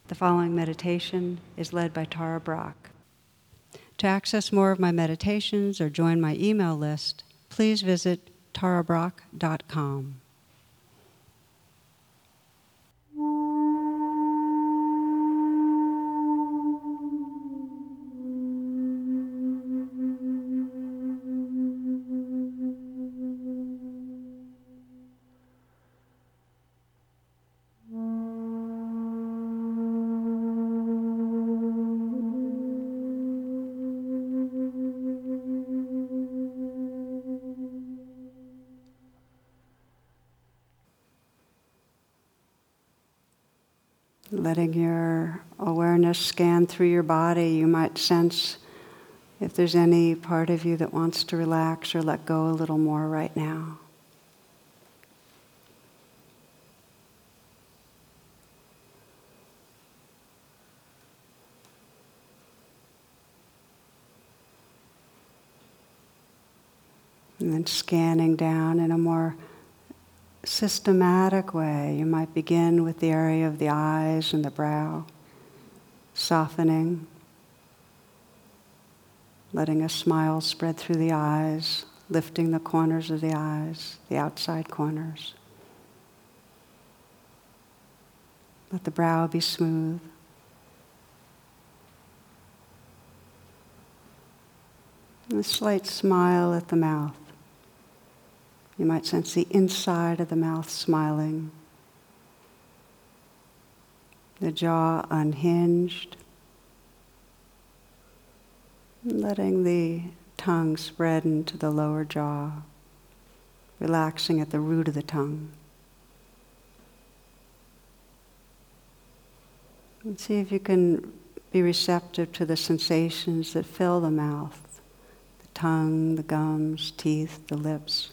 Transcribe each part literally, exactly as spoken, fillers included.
The following meditation is led by Tara Brach. To access more of my meditations or join my email list, please visit tara brach dot com. Letting your awareness scan through your body, you might sense if there's any part of you that wants to relax or let go a little more right now. And then scanning down in a more systematic way. You might begin with the area of the eyes and the brow, softening, letting a smile spread through the eyes, lifting the corners of the eyes, the outside corners. Let the brow be smooth. And a slight smile at the mouth. You might sense the inside of the mouth smiling, the jaw unhinged, letting the tongue spread into the lower jaw, relaxing at the root of the tongue. And see if you can be receptive to the sensations that fill the mouth, the tongue, the gums, teeth, the lips.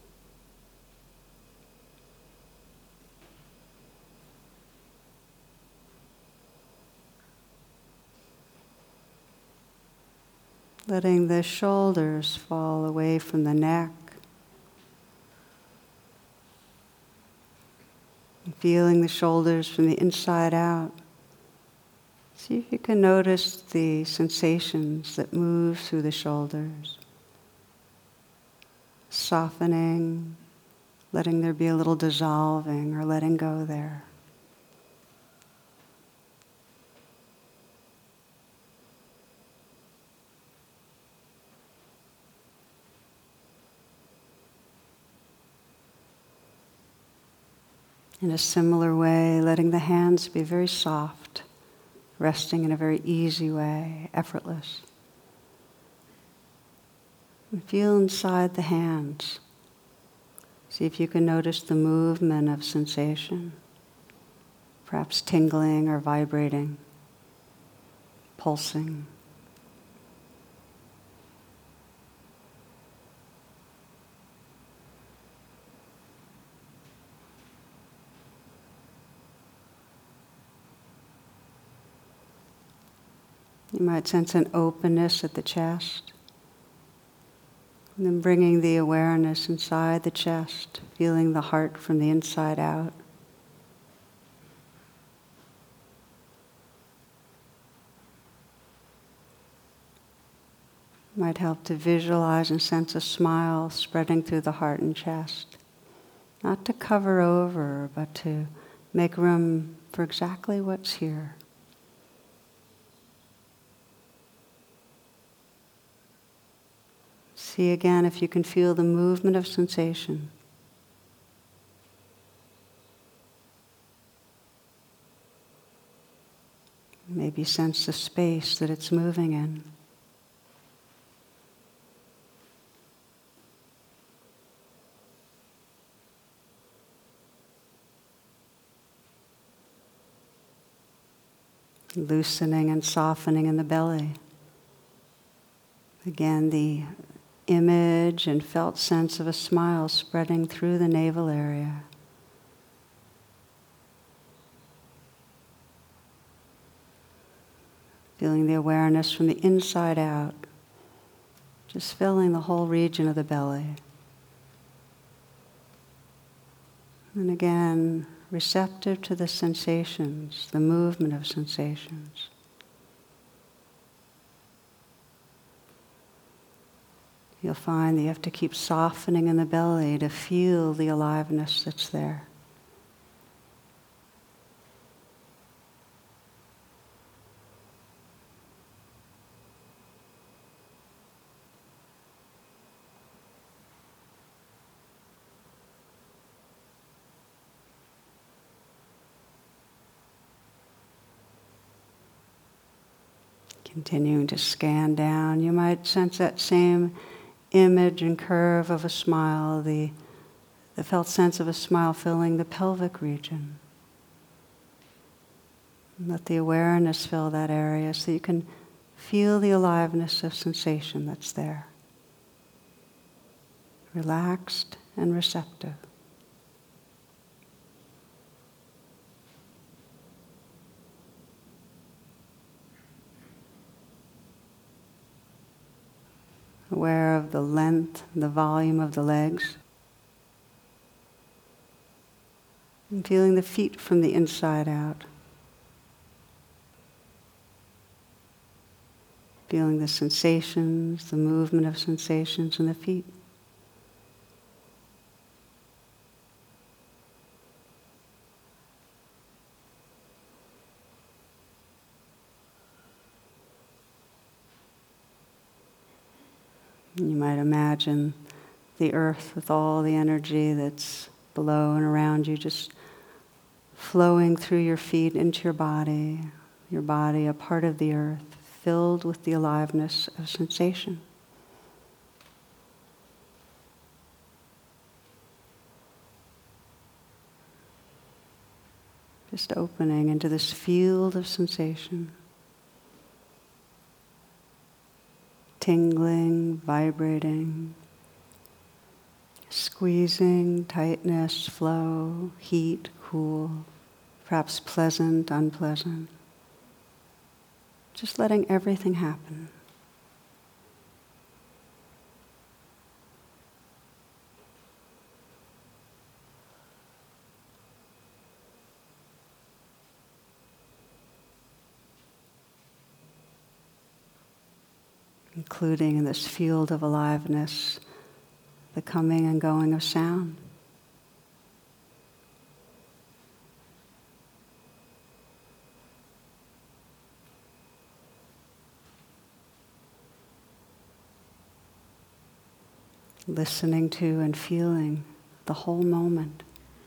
Letting the shoulders fall away from the neck. And feeling the shoulders from the inside out. See if you can notice the sensations that move through the shoulders. Softening, letting there be a little dissolving or letting go there. In a similar way, letting the hands be very soft, resting in a very easy way, effortless. And feel inside the hands. See if you can notice the movement of sensation, perhaps tingling or vibrating, pulsing. You might sense an openness at the chest. And then bringing the awareness inside the chest, feeling the heart from the inside out. Might help to visualize and sense a smile spreading through the heart and chest. Not to cover over, but to make room for exactly what's here. See again if you can feel the movement of sensation. Maybe sense the space that it's moving in. Loosening and softening in the belly. Again, the image and felt sense of a smile spreading through the navel area. Feeling the awareness from the inside out, just filling the whole region of the belly. And again, receptive to the sensations, the movement of sensations. You'll find that you have to keep softening in the belly to feel the aliveness that's there. Continuing to scan down, you might sense that same image and curve of a smile, the, the felt sense of a smile filling the pelvic region. And let the awareness fill that area so you can feel the aliveness of sensation that's there. Relaxed and receptive. Aware of the length, the volume of the legs. And feeling the feet from the inside out. Feeling the sensations, the movement of sensations in the feet. You might imagine the earth with all the energy that's below and around you just flowing through your feet into your body, your body a part of the earth, filled with the aliveness of sensation. Just opening into this field of sensation. Tingling, vibrating, squeezing, tightness, flow, heat, cool, perhaps pleasant, unpleasant. Just letting everything happen. Including in this field of aliveness, the coming and going of sound. Listening to and feeling the whole moment.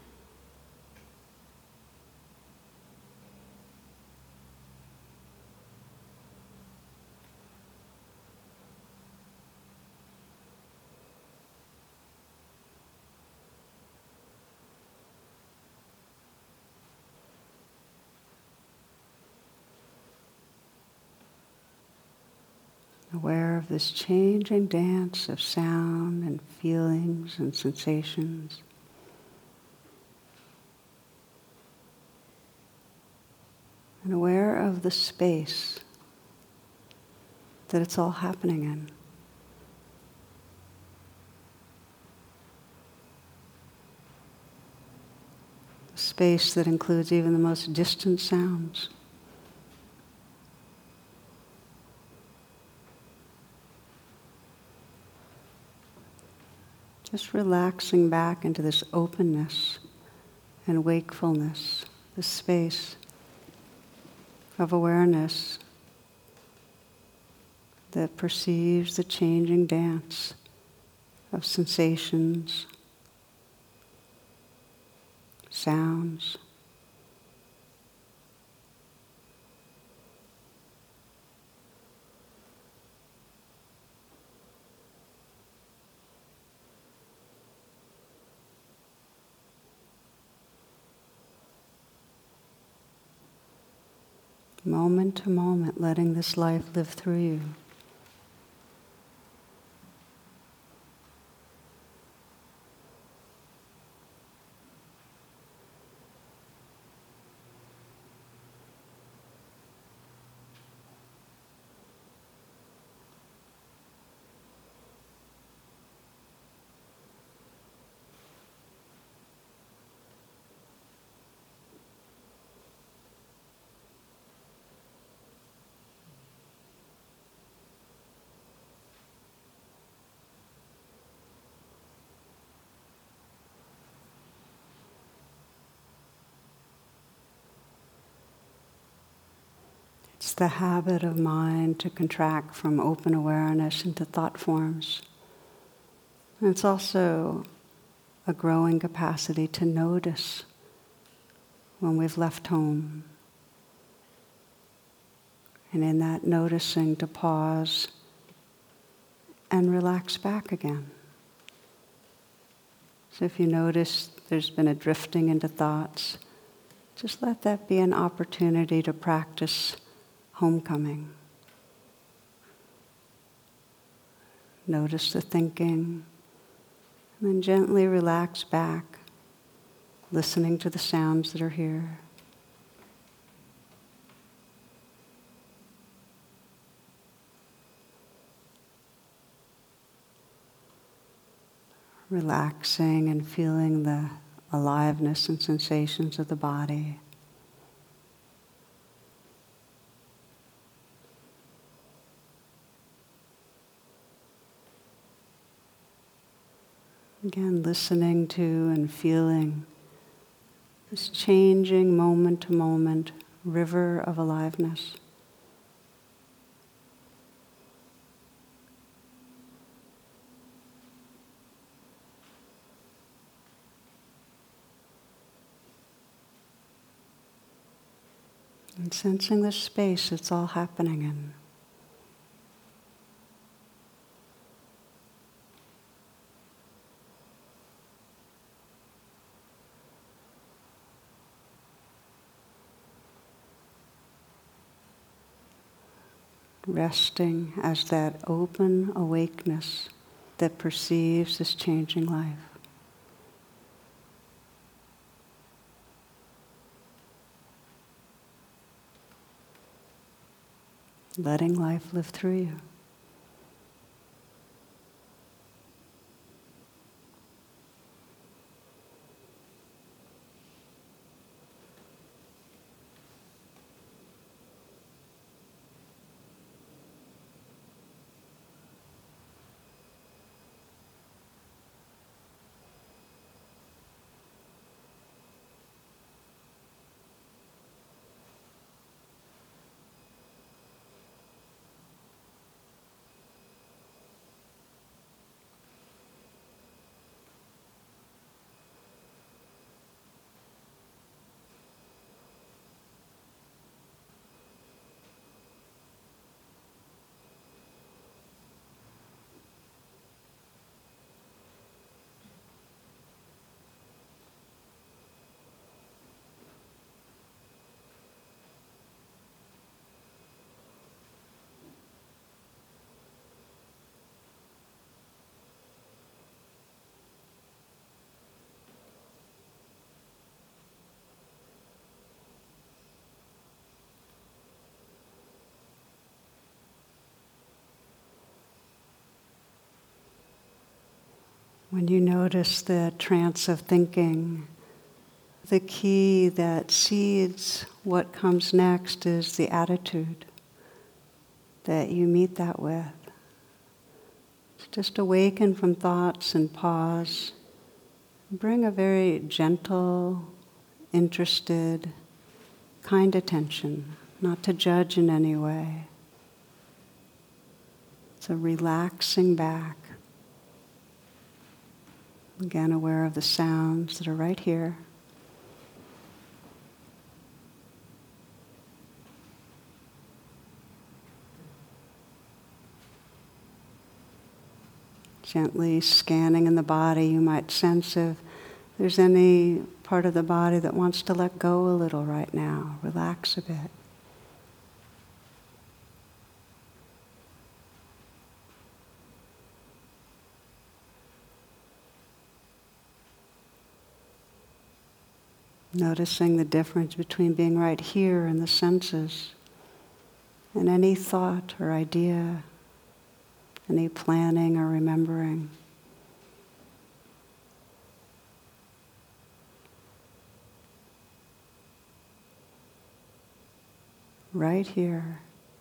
Aware of this changing dance of sound and feelings and sensations. And aware of the space that it's all happening in. A space that includes even the most distant sounds. Just relaxing back into this openness and wakefulness, this space of awareness that perceives the changing dance of sensations, sounds. Moment to moment, letting this life live through you. It's the habit of mind to contract from open awareness into thought forms. And it's also a growing capacity to notice when we've left home. And in that noticing, to pause and relax back again. So if you notice there's been a drifting into thoughts, just let that be an opportunity to practice homecoming. Notice the thinking, and then gently relax back, listening to the sounds that are here. Relaxing and feeling the aliveness and sensations of the body. Again, listening to and feeling this changing moment to moment river of aliveness. And sensing the space it's all happening in. Resting as that open awakeness that perceives this changing life. Letting life live through you. When you notice the trance of thinking, the key that seeds what comes next is the attitude that you meet that with. Just awaken from thoughts and pause. Bring a very gentle, interested, kind attention, not to judge in any way. It's a relaxing back. Again, aware of the sounds that are right here. Gently scanning in the body, you might sense if there's any part of the body that wants to let go a little right now. Relax a bit. Noticing the difference between being right here in the senses and any thought or idea, any planning or remembering. Right here.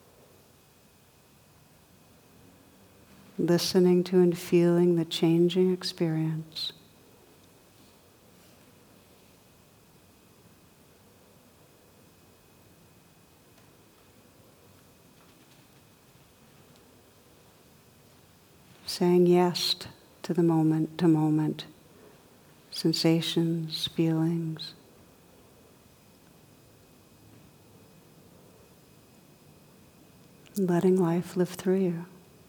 Listening to and feeling the changing experience. saying yes to the moment to moment, sensations, feelings. Letting life live through you.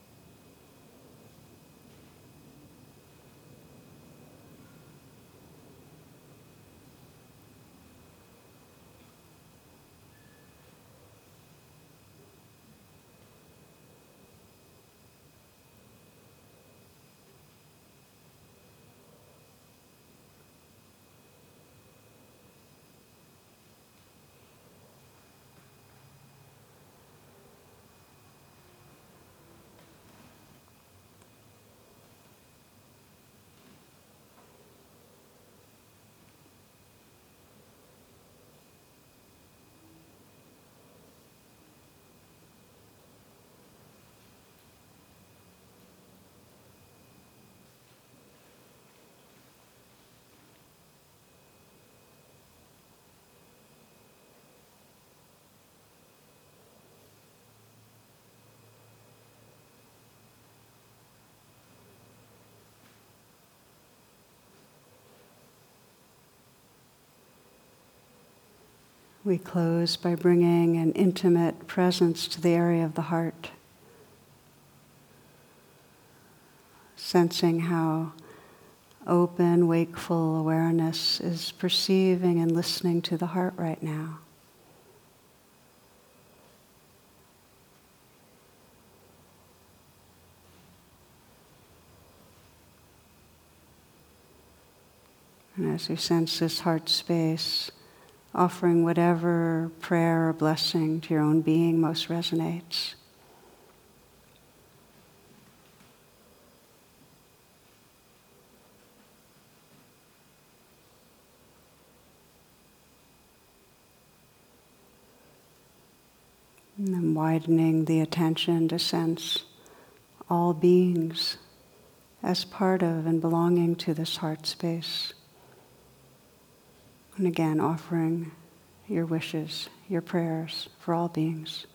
We close by bringing an intimate presence to the area of the heart, sensing how open, wakeful awareness is perceiving and listening to the heart right now. And as we sense this heart space, offering whatever prayer or blessing to your own being most resonates. And then widening the attention to sense all beings as part of and belonging to this heart space. And again, offering your wishes, your prayers for all beings.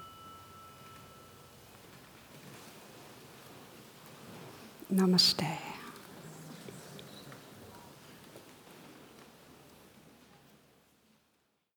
Namaste.